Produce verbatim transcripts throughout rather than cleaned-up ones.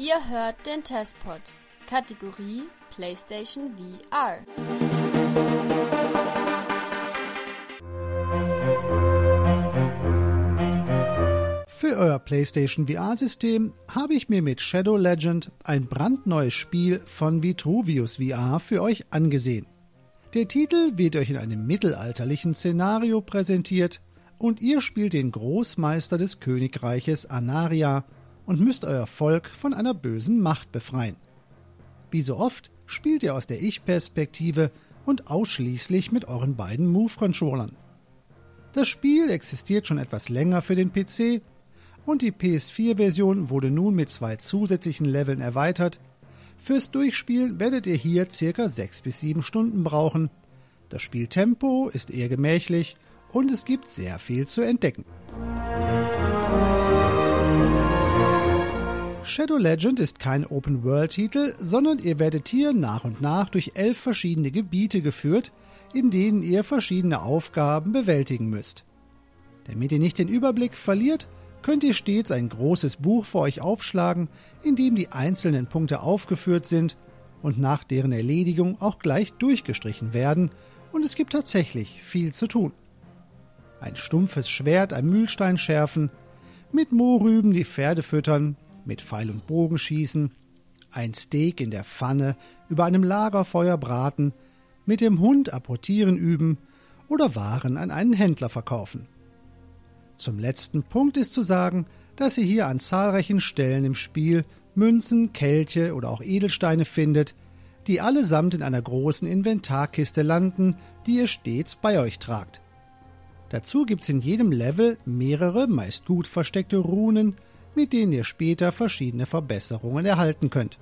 Ihr hört den Testpod, Kategorie PlayStation V R. Für euer PlayStation V R-System habe ich mir mit Shadow Legend ein brandneues Spiel von Vitruvius V R für euch angesehen. Der Titel wird euch in einem mittelalterlichen Szenario präsentiert und ihr spielt den Großmeister des Königreiches Anaria und müsst euer Volk von einer bösen Macht befreien. Wie so oft spielt ihr aus der Ich-Perspektive und ausschließlich mit euren beiden Move-Controllern. Das Spiel existiert schon etwas länger für den P C und die P S vier Version wurde nun mit zwei zusätzlichen Leveln erweitert. Fürs Durchspielen werdet ihr hier ca. sechs bis sieben Stunden brauchen. Das Spieltempo ist eher gemächlich und es gibt sehr viel zu entdecken. Shadow Legend ist kein Open-World-Titel, sondern ihr werdet hier nach und nach durch elf verschiedene Gebiete geführt, in denen ihr verschiedene Aufgaben bewältigen müsst. Damit ihr nicht den Überblick verliert, könnt ihr stets ein großes Buch vor euch aufschlagen, in dem die einzelnen Punkte aufgeführt sind und nach deren Erledigung auch gleich durchgestrichen werden, und es gibt tatsächlich viel zu tun. Ein stumpfes Schwert am Mühlstein schärfen, mit Mohrrüben die Pferde füttern, mit Pfeil und Bogen schießen, ein Steak in der Pfanne über einem Lagerfeuer braten, mit dem Hund apportieren üben oder Waren an einen Händler verkaufen. Zum letzten Punkt ist zu sagen, dass ihr hier an zahlreichen Stellen im Spiel Münzen, Kelche oder auch Edelsteine findet, die allesamt in einer großen Inventarkiste landen, die ihr stets bei euch tragt. Dazu gibt's in jedem Level mehrere, meist gut versteckte Runen, mit denen ihr später verschiedene Verbesserungen erhalten könnt.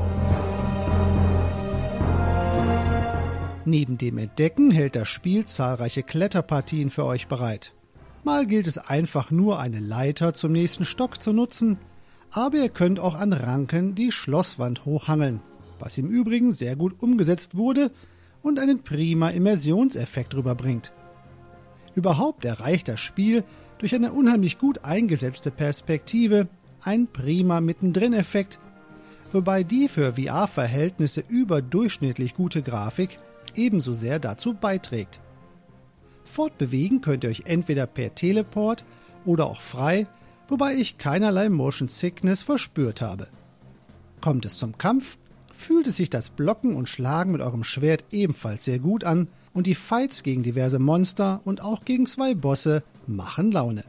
Neben dem Entdecken hält das Spiel zahlreiche Kletterpartien für euch bereit. Mal gilt es einfach nur, eine Leiter zum nächsten Stock zu nutzen, aber ihr könnt auch an Ranken die Schlosswand hochhangeln, was im Übrigen sehr gut umgesetzt wurde und einen prima Immersionseffekt rüberbringt. Überhaupt erreicht das Spiel durch eine unheimlich gut eingesetzte Perspektive einen prima Mittendrin-Effekt, wobei die für V R-Verhältnisse überdurchschnittlich gute Grafik ebenso sehr dazu beiträgt. Fortbewegen könnt ihr euch entweder per Teleport oder auch frei, wobei ich keinerlei Motion Sickness verspürt habe. Kommt es zum Kampf, fühlt es sich das Blocken und Schlagen mit eurem Schwert ebenfalls sehr gut an und die Fights gegen diverse Monster und auch gegen zwei Bosse machen Laune.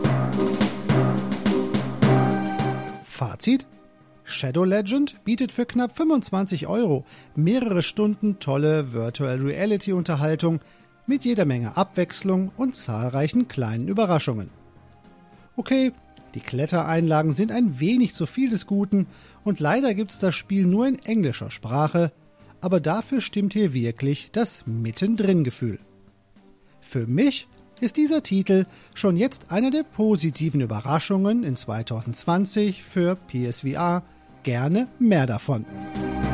Fazit: Shadow Legend bietet für knapp fünfundzwanzig Euro mehrere Stunden tolle Virtual Reality Unterhaltung mit jeder Menge Abwechslung und zahlreichen kleinen Überraschungen. Okay, die Klettereinlagen sind ein wenig zu viel des Guten und leider gibt's das Spiel nur in englischer Sprache, aber dafür stimmt hier wirklich das Mittendrin-Gefühl. Für mich ist dieser Titel schon jetzt einer der positiven Überraschungen in zwanzig zwanzig für P S V R. Gerne mehr davon.